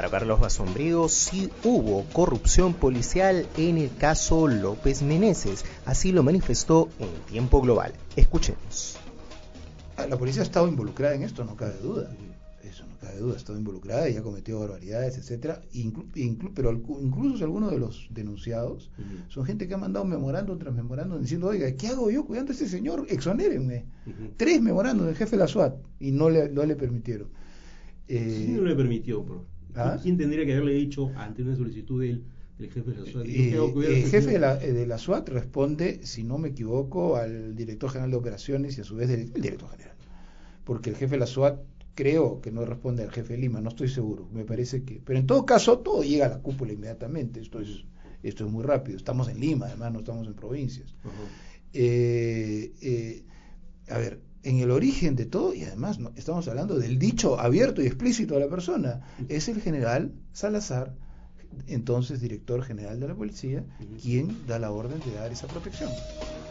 Para Carlos Basombrío sí hubo corrupción policial en el caso López Meneses, así lo manifestó en Tiempo Global. Escuchemos. La policía ha estado involucrada en esto, no cabe duda. Eso no cabe duda, ha estado involucrada y ha cometido barbaridades, etcétera. Pero incluso algunos de los denunciados son gente que ha mandado memorándum tras memorándum diciendo, oiga, ¿qué hago yo cuidando a este señor? Exonérenme. 3 memorándum del jefe de la SWAT y no le permitieron. ¿Quién no le permitió? ¿Quién tendría que haberle dicho ante una solicitud del jefe de la SWAT? El jefe de la SWAT responde, si no me equivoco, al director general de operaciones y a su vez el director general. Porque el jefe de la SWAT creo que no responde al jefe de Lima, no estoy seguro, me parece que... Pero en todo caso, todo llega a la cúpula inmediatamente, esto es muy rápido. Estamos en Lima, además no estamos en provincias. A ver, en el origen de todo, y además estamos hablando del dicho abierto y explícito de la persona, es el general Salazar, entonces director general de la policía, quien da la orden de dar esa protección.